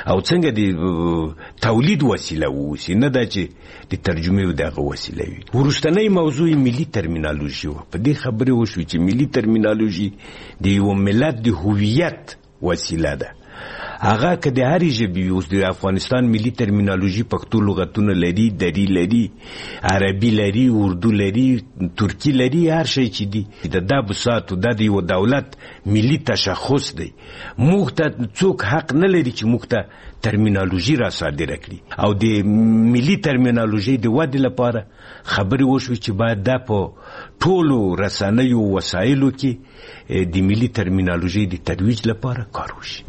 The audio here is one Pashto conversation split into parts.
او څنګه د تولید وسیله ووسی، نه دا چې د ترجمې دغه وسیله وي. ورستنی موضوع ملي ترمینالوژي و. په دې خبره وشو چې ملي ترمینالوژي د یو ملت د هویت وسیله ده. هغه که د هرې ژبې اوس د افغانستان ملي ترمینالوژي پښتو لغتونه لري، دری لري، عربي لري، اردو لري، ترکی لري، هر شی چې دی د بساطو دا د یو دولت ملي تشخص دی. موږ ته څوک حق نه لري چې موږ ته ترمینالوژي را صادره کړي. او د ملي ترمینالوژي د ودې لپاره خبرې وشوې چې باید دا په ټولو رسنیو وسایلو کې د ملي ترمینالوژي د ترویج لپاره کار وشي.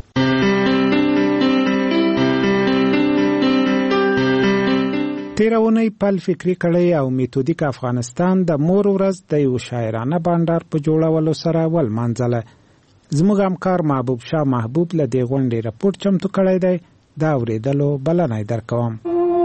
تیرونی پل فکری کړی او میتودیک افغانستان د مور ورځ د یو شاعرانه بانډار په جوړولو سره ولمانځله. زموږ همکار محبوب شاه محبوب له دې غونډې راپورټ چمتو کړی دی. دا اورېدلو بلنه درکوم.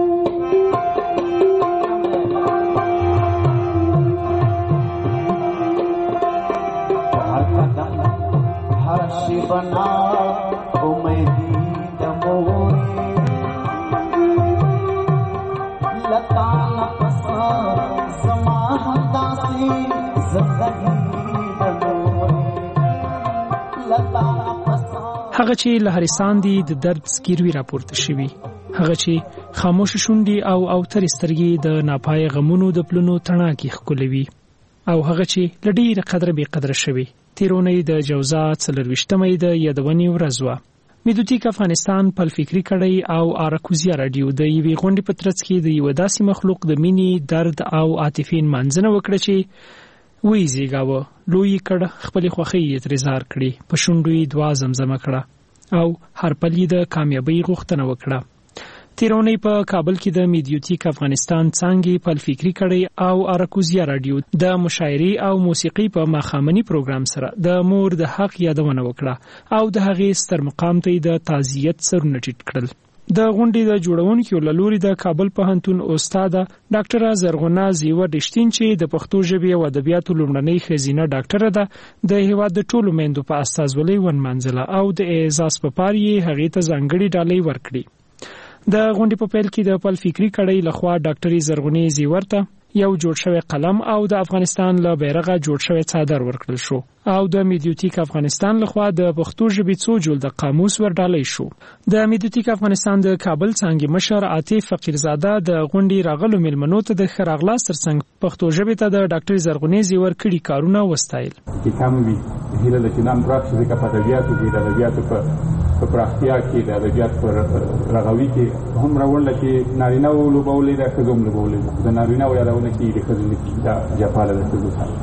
هغه چې لهریسان دي د درد سکیروي راپورته شوي، هغه چې خاموش شونډي او اوتر سترګې د ناپای غمونو د پلونو تڼاکي ښکلوي، او هغه چې لډیر قدر به قدر شوي. تیرونی د جوزا 24مې د یادونې ورځ وه. میتودیک افغانستان پل فکری کړی او آراکوزیا رادیو د یوې غونډې په ترڅ کې د یو داسې مخلوق د مینې، درد او عاطفې منځنه وکړه چې وی زیګاوه، لوی کړه، خپل خوخي یې ترزار کړي، په شونډو یې دعا زمزمه کړه او هر پلی د کامیابی غوښتنه وکړه. تیرونی په کابل کې د میډیوتیک افغانستان څنګه پل فکری کړي او آراکوزیا رادیو د مشاعري او موسیقي په ماښامني پروګرام سره د مور د حق یادونه وکړه او د هغې ستر مقام ته د تعزیت سرونه ټیټ کړل. د غونډې د جوړونکو لوري د کابل پوهنتون استاد ډاکټر زرغونه زیور رښتین چې د پښتو ژبې او ادبیاتو لومړنۍ خزینه ډاکټر ده، د هیواد د ټولو میندو په استازولۍ ونمانځله او د اعزاز په پار یې هغې ته ځانګړې ډالۍ ورکړي. د غونډې په پیل کې د پل فکری کړی لخوا ډاکټر زرغونه زیور ته یو جوړ شوی قلم او د افغانستان له بیرغه جوړ شوی څادر ورکړل شو او د میډیوتیک افغانستان لخوا د پښتو ژبې څو جوړ د قاموس ورډالۍ شو. د میډیوتیک افغانستان د کابل څنګه مشر عاطف فقیرزاده د غونډې راغلو ملمنو ته د خراغلاس ترڅنګ پښتو ژبې ته د ډاکټر زرغونه زیور کړي کارونه وستایل. چې کوم وی هیله د کینام راځي د کپادویاتو د ادبیاتو په پراختیا کې د ادبیات پر رغوي کې هم راوړل چې نارینه ولوبولې د خزوم لوبولې د نارینه یادونه کې د خزوم کې د جپاله د خزوم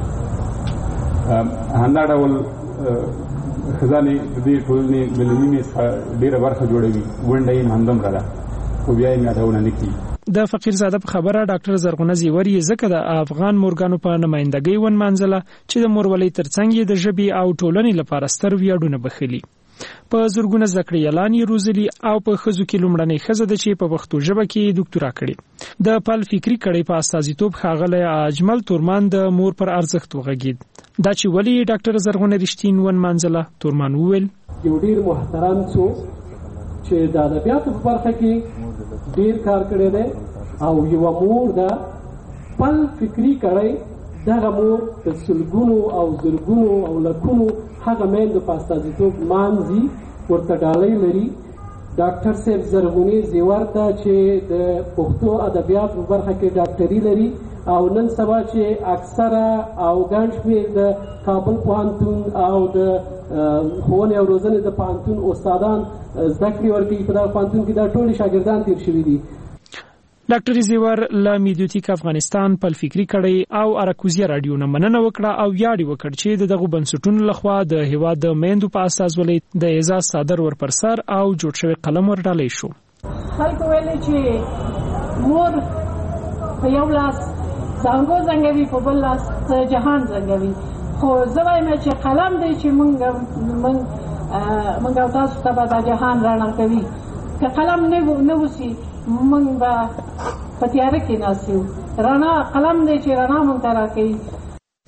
هندا ډول خزانه د دې ټولنې ملي ډیره برخه جوړوي. ونډه یې مندم را ده خو بیا یې یادونه نه کوي. د فقیرزاده په خبره ډاکټر زرغونه زیور یې ځکه د افغان مورګانو په نمائندګۍ ونمانځله چې د مورولۍ ترڅنګ د ژبې او ټولنې لپاره ستر ویاړونه بخلي. په زرګونه زکړې اعلان یې روزلي او په خزو کې لومړنۍ خزه ده چې په پښتو ژبه کې ډاکټورا کړې. د پل فکری کړي په استازیتوب ښاغلی اجمل تورمان د مور پر ارزښت وغږید. دا چې ولی ډاکټر زرغونه رښتین ونمانځله. تورمان وویل یو ډیر محترم څوک چې د ادبیاتو په برخه کې ډیر کار کړی دی او یو مور ده پل فکری کړي دغه مور د سلګونو او زرګونو او لکونو هغه میندو په استازیتوب مانځي ورته ډالۍ لري. ډاکټر صاحب زرغونه زیور ته چې د پښتو ادبیات په برخه کې ډاکټري لري او نن سبا چې اکثره او ګڼ شمېر د کابل پوهنتون او د ښوونې او روزنې د پوهنتون استادان زده کړې ورکوي په دغه پوهنتون کې دا ټول شاګردان تیر شوي دي. ډاکټر زیور له میډیوتیک افغانستان پل فکری کړی او آراکوزیا رادیو نه مننه وکړه او یاړې وکړ چې دغه بنسټونو لخوا د هیواد د میندو په استازولۍ د اعزاز صادر ور پر سر او جوړ شوی قلم ورډالۍ شو. خلکو ویل چې مور په یو لاس زنګو زنګوي په بل لاس جهان زنګوي، خو زه وایم چې قلم دی چې موږ او تاسو ته به دا جهان رڼا کوي. که قلم نه وسی موږ به په تیاره کې ناست یو. رڼا قلم دی چې رڼا موږ ته راکوي.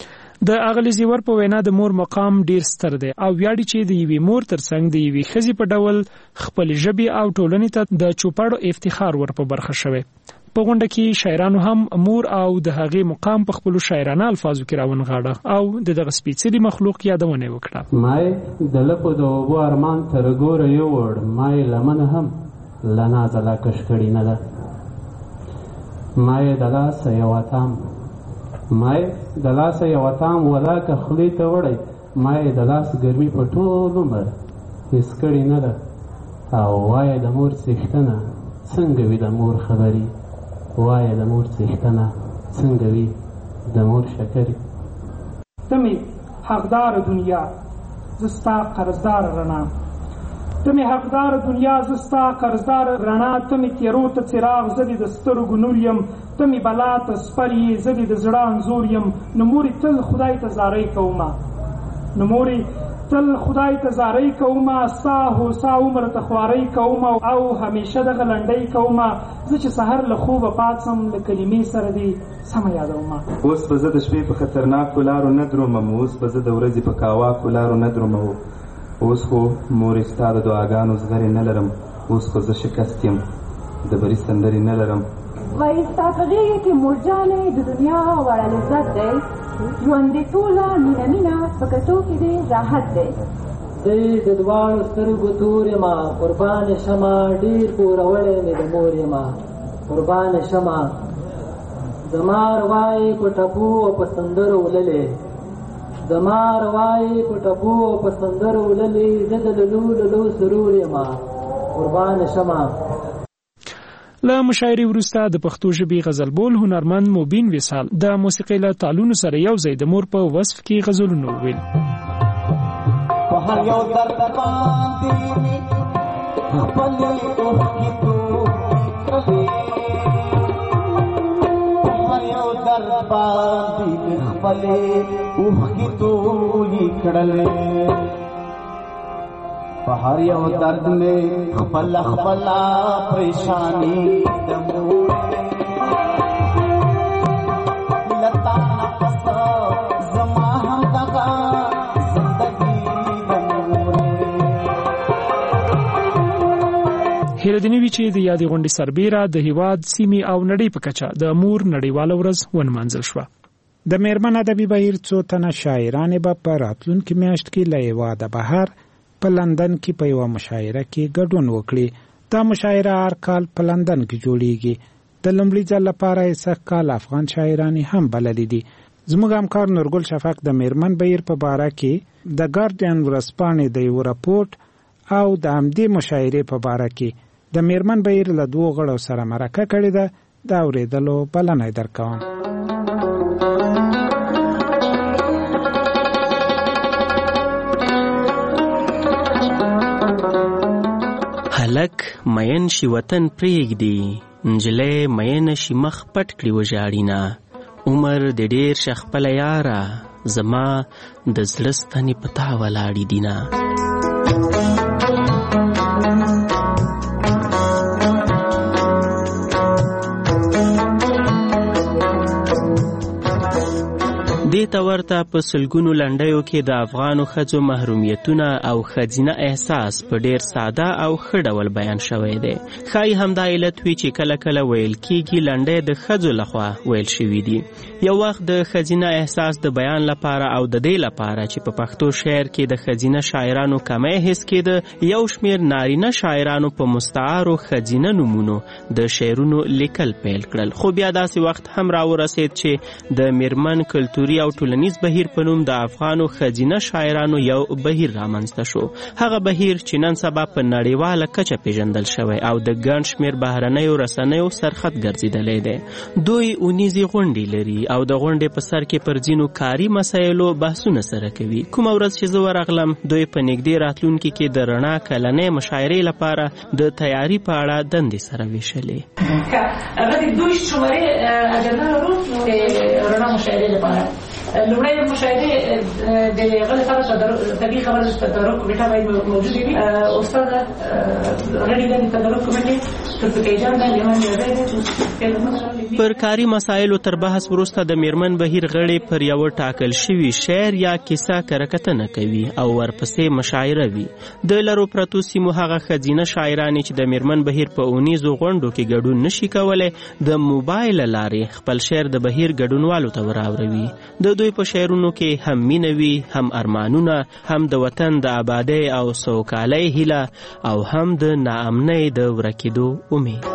د اغلی زیور په وینا د مور مقام ډیر ستر دی او ویاړي چې د یوې مور ترڅنګ د یوې ښځې په ډول خپل ژبې او ټولنې ته د چوپړو افتخار ور په برخه شوی. په غونډه کې شاعرانو هم مور او د هغې مقام په خپلو شاعرانه الفاظو کې راونغاړه او دغه سپېڅلي مخلوق یادونه وکړه. مای د لپو د اوبو ارمان تر ګوره یوړ، مای لمن هم لنازله کش کړي نه ده. مای د لاسه یو اتام، مای د لاسه یو اتام ولاکه خولې ته وړی، مای د لاس ګرمي په ټول عمر هېڅ کړې نه ده. او وایه د مور څښتنه څنګه وي د مور خبرې، وایه د مور څښتنه څنګه وي د مور شکرې. ته مې حقدار دنیا زه ستا قرضدار رڼا، ته مې حقدار دنیا زه ستا قرضدار رڼا، ته مې تیرو ته څراغ زه دې د سترګو نور یم، ته مې بلا ته سپر یې زه دې د زړه انځور یم. نو مورې تل خدای ته زارۍ کومه، نو مورې تل خدای ته زارۍ کومه، ستا هوسا عمر ته خوارۍ کومه او همیشه دغه لنډۍ کومه. زه چې سحر له خوبه پاڅم له کلمې سره دې سمه یادومه. اوس به زه د شپې په خطرناکو لارو نه درومم، اوس به زه د ورځې په کاواکو لارو نه درومم. اوس خو مورې ستا د دعاګانو زغرې نه لرم، اوس خو زه شکست یم د بري سندرې نه لرم. وایي ستا په غېږې کې مورجانې د دنیا وړه لذت دی، ژوند دې ټوله مینه مینه په کټو کې دې راحت دی. دی د دواړو سترګو تور یمه، قربان شمه ډېر پوروړی مې د مور یمه، قربان شمه. زما روایې په ټپو او په سندرو وللې، زما روایې په ټپو او په سندرو وللې، زه د للو للو سرور یمه، قربان شمه. له مشاعرې وروسته د پښتو ژبې غزلبول هنرمند مبین وصال د موسیقۍ له تالونو سره یو ځای د مور په وصف کې غزلونه وویل. په هر یو درد باندې خپلې اوښکې تویې، په هر یو درد باندې خپلې اوښکې تویې کړلې، په هر یو درد میں خپل خپلا پریشانی د مور لتا نفس زما هم دغه زندگی د مور. هیله دې نه وي چې د یادې غونډې سربیره د هیواد سیمې او نړۍ په کچه د مور نړیواله ورځ ونمانځل شوه. د میرمن ادبي بهیر څو تنه شاعرانې به په راتلونکي میاشت کې له هیواده بهر په لندن کې په یوه مشاعره کې ګډون وکړي. دا مشاعره هر کال په لندن کې جوړیږي. د لومړي ځل لپاره یې سږ کال افغان شاعرانې هم بللي دي. زموږ همکار نورګل شفق د میرمن بهیر په باره کې د ګارډین ورځپاڼې د یو راپورټ او د همدې مشاعرې په باره کې د میرمن بهیر له دوو غړو سره مرکه کړې ده. د اورېدلو بلنه یې درکوم. هلک مین شي وطن پرېږدي، نجلۍ مین شي مخ پټ کړي وژاړينه، عمر د ډېر شه خپله یاره، زما د زړه ستنې په تا ولاړې دینه. دې ته ورته په سلګونو لنډیو کې د افغانو ښځو محرومیتونه او ښځینه احساس په ډیر ساده او ښه ډول بیان شوی دی. ښایي همدا علت وي چې کله کله ویل کېږي لنډۍ د ښځو لخوا ویل شوي دي. یو وخت د ښځینه احساس د بیان لپاره او د دې لپاره چې په پښتو شعر کې د ښځینه شاعرانو کمی حس کېده، یو شمېر نارینه شاعرانو په مستعارو ښځینه نومونو د شعرونو لیکل پیل کړل. خو بیا داسې وخت هم راورسېد چې د میرمن کلتوري او ټولنیز بهیر په نوم د افغانو ښځینه شاعرانو یو بهیر رامنځته شو. هغه بهیر چې نن سبا په نړیواله کچه پیژندل شوی او د ګڼ شمېر بهرنیو رسنیو سرخط ګرځېدلی دی. دوی اونیزې غونډې لري او د غونډې په سر کې پر ځینو کاري مسایلو بحثونه سره کوي. کومه ورځ چې زه ورغلم، دوی په نږدې راتلونکي کې د رڼا کلنۍ مشاعرې لپاره د تیاري په اړه دندې سره ویشلې. هغه د 2 شمارې اجنډا لرو د رڼا مشاعرې لپاره لومړی مشاهدې د هغه لپاره طبیعي خبره تدارک کمیټه باید موجودې وي. استاده غړي د تدارک کمیټې ترفیع جان د لیمان یادوي پر کاري مسایلو تر بحث وروسته د میرمن بهیر غړي پر یو ټاکل شوي شعر یا کیسه کرکټنه کوي او ورپسې مشاعره وي. د لرو پرتو سیمو هغه ښځینه شاعرانې چې د میرمن بهیر په اونیزو غونډو کې ګډون نشي کولی د موبایل له لارې خپل شعر د بهیر ګډونوالو ته وراوروي. د دوی په شعرونو کې هم مینه وي، هم ارمانونه، هم د وطن د آبادۍ او سوکالۍ هیله او هم د ناامنۍ د ورکېدو امید.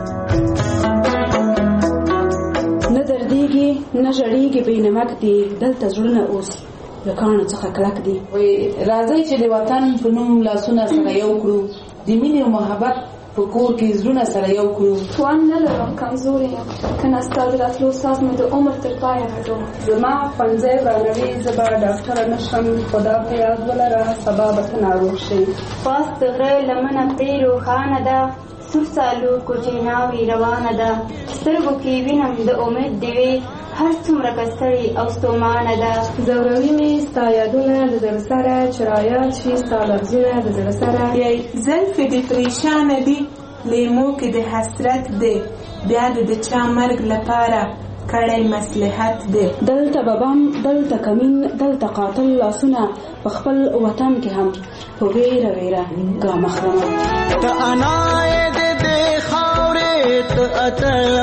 نه دردیږي نه ژړیږي بې نمک دي، دلته زړونه اوس له کاڼو څخه کلک دي. راځئ چې د وطن په نوم لاسونه سره یو کړو، د مینې او محبت په کور کې زړونه سره یو کړو. توان نه لرم، کمزورې یم، که نه ستا د راتلو ساز مې د عمر تر پایه غټوم. زما ښوونځی ورانوي، زه به ډاکټره نه شم، خدا په یاد ولره سبا به ته ناروغ شې. پاس د غره لمنه پرې روښانه ده، سور سالو کوچې ناوې روانه ده. سترګو کې وینم د امید ډېوې، هر څومره که ستړې او ستومانه ده. ځوروي مې ستا یادونه د زړه سره، چې رایاد شي ستا لفظونه د زړه سره. یی زلفې دې پریشانه دي، لیمو کې د حسرت دی، بیا د چا مرګ لپاره کړی مصلحت دی. دلته ببم، دلته کمین، دلته قاتل لاسونه، په خپل وطن کې هم په ویره ویره ګام اخلم. ته انا دې دې خاورې ته اتل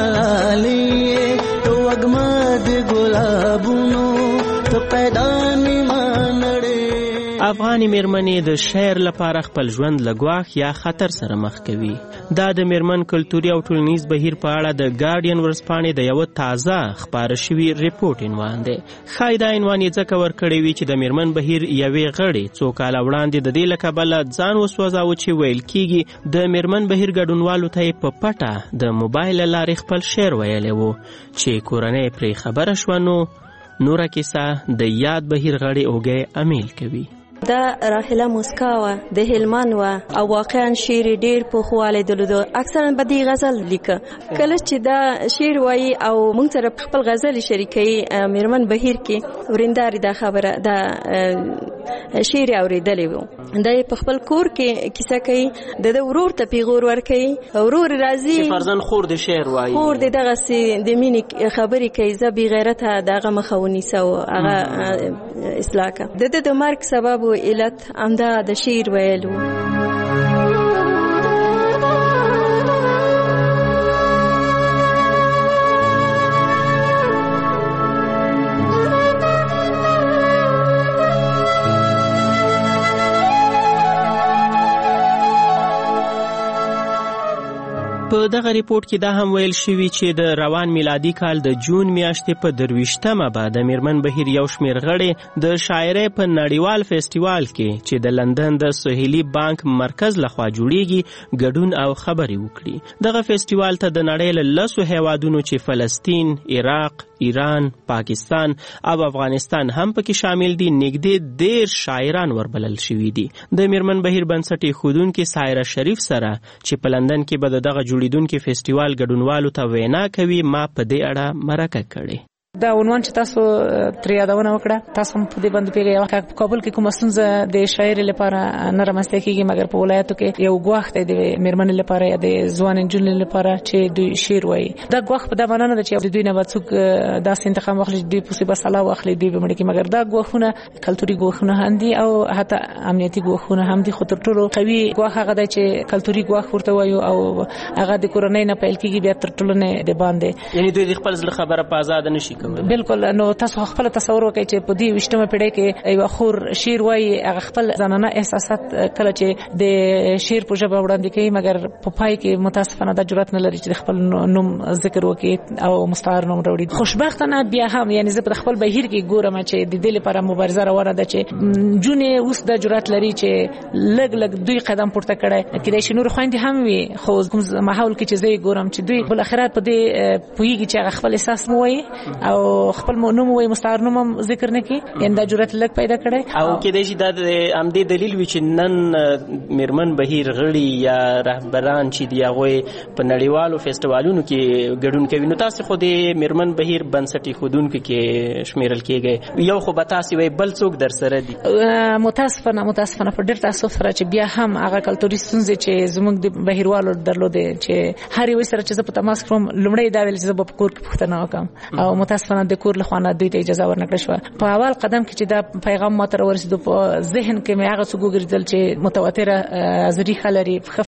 ملالي، تو وګمد ګلابونو ته پیدا نیمه نړۍ. افغاني میرمنې د شعر لپاره خپل ژوند له ګواښ یا خطر سره مخ کوي. دا د میرمن کلتوري او ټولنیز بهیر په اړه د ګارډین ورځپاڼې د یوه تازه خپاره شوي ریپورټ عنوان دی. ښایي دا عنوان یې ځکه ورکړی وي چې د میرمن بهیر یوې غړې څو کاله وړاندې د دې له کبله ځان وسوځاوه چې ویل کېږي د میرمن بهیر ګډونوالو ته یې په پټه د موبایل له لارې خپل شعر ویلی و چې کورنۍ پرې خبره شوه نو نوره کیسه د یاد بهیر غړې اوږی امیل کوي. دا راحله موسکا وه، د هلمند وه او واقعا شعر ډېر پوخوالی درلوده. اکثرا به دې غزل لیکه. کله چې دا شعر وایي او موږ سره خپل غزل شریکوي میرمن بهیر کې ورنداري دا خبره دا شعر اورېدلی و. دا یې په خپل کور کې کیسه کوي، د ورور ته پیغور ورکوي، ورور راځي چې فرزند خور د شعر وایي، خور د دغسې د مینې خبرې کوي، زه بې غیرته د هغه مخه ونیسه او هغه اصلاح کړه. د مرګ سبب و علت همدا د شعر ویلو. په دغه ریپورت کې دا هم ویل شوي چې د روان میلادي کال د جون میاشتې په 23مه به د میرمن بهیر یو شمېر غړي د شاعرۍ په نړیوال فیسټیوال کې چې د لندن د سهیلي بانک مرکز لخوا جوړیږي ګډون او خبرې وکړي. دغه فیسټیوال ته د نړۍ له 10 هیوادونو چې فلسطین، عراق، ایران، پاکستان او افغانستان هم پکې شامل دي نږدې 10 شاعران وربلل شوي دي. د میرمن بهیر بنسټ ایښودونکې سایره شریف سره چې په لندن کې به دغه جوړیدونکي فیسټیوال ګډونوالو ته وینا کوي ما په دې اړه مرکه کړې. دا عنوان چې تاسو تر یادونه وکړه، تاسو هم په دې باندې پیږئ په کابل کې کومه ستونزه د شاعر لپاره نه رامنځته کېږي، مګر په ولایتو کې یو ګواښ دی د میرمنې لپاره یا د ځوان نجونې لپاره چې دوی شعر وایي. دا ګواښ په دا معنا نه ده چې دوی نه به څوک داسې انتقام واخلي دوی پسې به سلا واخلي دوی به مړه کړي، مګر دا ګواښونه کلتوري ګواښونه هم دي او حتی امنیتي ګواښونه هم دي. خو تر ټولو قوي ګواښ هغه دی چې کلتوري ګواښ ورته وایو او هغه د کورنۍ نه پیل کېږي بیا تر ټولنې د باندې، یعنی دوی د خپل زړه خبره په آزاده نشي کولی. بالکل. نو تاسو خپل تصور وکړئ چې په دې 20مه پیړۍ کې یو خور شعر وایي، هغه خپل ځانانه احساسات کله چې د شعر په ژبه وړاندې کوي، مګر په پای کې متاسفانه دا جرأت نه لري چې خپل نوم ذکر وکړي او مستعار نوم راوړي. خوشبختانه بیا هم یعنی زه په خپل بهیر کې ګورم چې د دې لپاره مبارزه روانه ده چې جونې اوس د جرأت لري چې لږ دوی قدم پورته کړي، کېدای شي نور خويندې هم وي، خو کوم ماحول کې چې زه ګورم چې دوی بل اخرت په دې پوېږي چې هغه خپل احساس مو وایي او او خپل نوم وي مستعار نوم ذکر نه کی ان دا جرأت لک پیدا کړي او کې د شي د امدې دلیل وی چې نن میرمن بهیر غړي یا رهبران چې دی هغه په نړیوالو فیسټیوالونو کې ګډون کوي. نو تاسو خو د میرمن بهیر بنسټي خودونکو کې شمیرل کېږي، یو خو به تاسو وي بل څوک در سره دي. متاسفانه په ډېر تاسف سره چې بیا هم هغه کلتوري ستونزې چې زموږ د بهیروالو درلودې چې هر یو سره چې زه په تماس کوم لومړی دا ویل چې زه په کور کې پوښتنه وکم او متاسفانه د کور له خوا دوی ته اجازه ورنکړه شوه. په اول قدم کې چې دا پیغام ماته ورسېدو په ذهن کې مې هغه څه وګرځېدل چې متواتره ذریعه لري